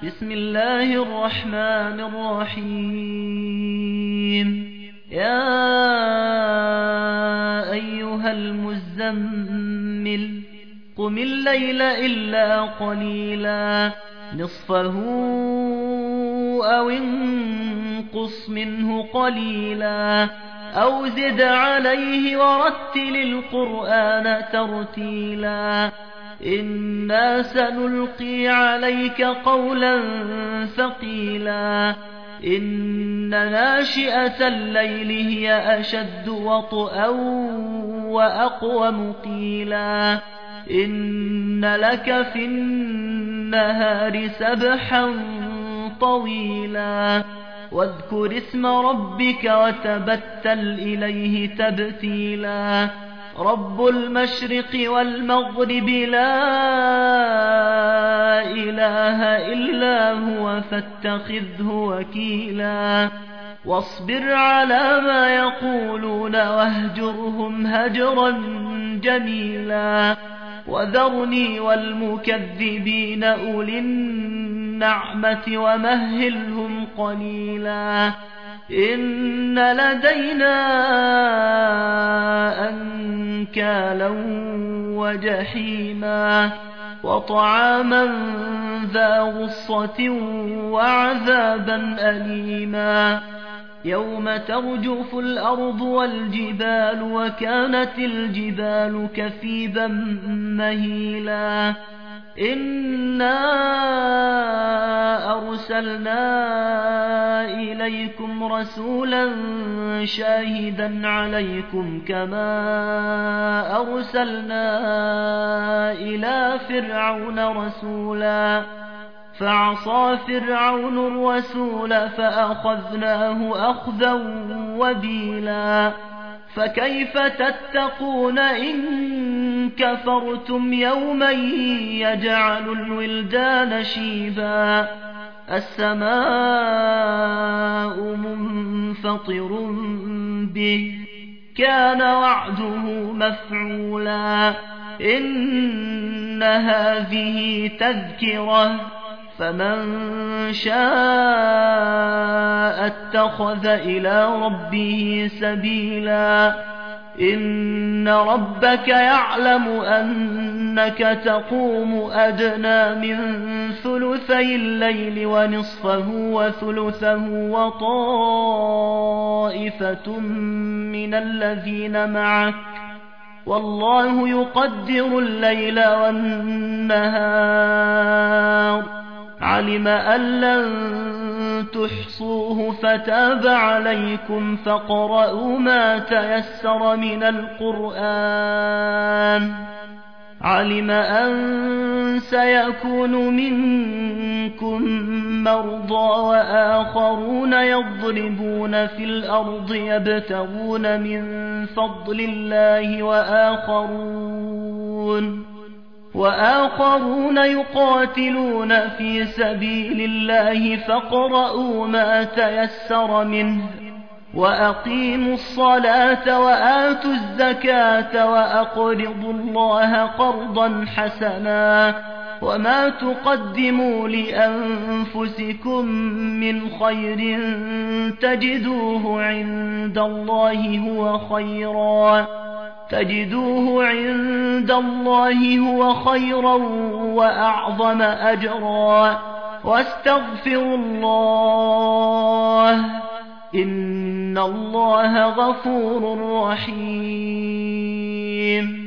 بسم الله الرحمن الرحيم. يا أيها المزمل قم الليل إلا قليلا نصفه أو انقص منه قليلا أو زد عليه ورتل القرآن ترتيلا إنا سنلقي عليك قولا ثقيلا إن ناشئة الليل هي أشد وطئا وأقوم قيلا إن لك في النهار سبحا طويلا واذكر اسم ربك وتبتل إليه تبتيلا رب المشرق والمغرب لا إله إلا هو فاتخذه وكيلا واصبر على ما يقولون واهجرهم هجرا جميلا وذرني والمكذبين أولي النعمة ومهلهم قليلا إن لدينا أنكالا وجحيما وطعاما ذا غصة وعذابا أليما يوم ترجف الأرض والجبال وكانت الجبال كثيبا مهيلا إنا أرسلنا إليكم رسولا شاهدا عليكم كما أرسلنا إلى فرعون رسولا فعصى فرعون الرسول فأخذناه أخذا وبيلا فكيف تتقون إن كفرتم يوما يجعل الولدان شيبا السماء منفطر به كان وعده مفعولا إن هذه تذكرة فمن شاء اتخذ إلى ربه سبيلا إن ربك يعلم أنك تقوم أدنى من ثلثي الليل ونصفه وثلثه وطائفة من الذين معك والله يقدر الليل والنهار علم أن لن تحصوه فتاب عليكم فاقرؤوا ما تيسر من القرآن علم أن سيكون منكم مرضى وآخرون يضربون في الأرض يبتغون من فضل الله وآخرون يقاتلون في سبيل الله فاقرؤوا ما تيسر منه وأقيموا الصلاة وآتوا الزكاة وأقرضوا الله قرضا حسنا وما تقدموا لأنفسكم من خير تجدوه عند الله هو خيرا وأعظم أجرا واستغفروا الله إن الله غفور رحيم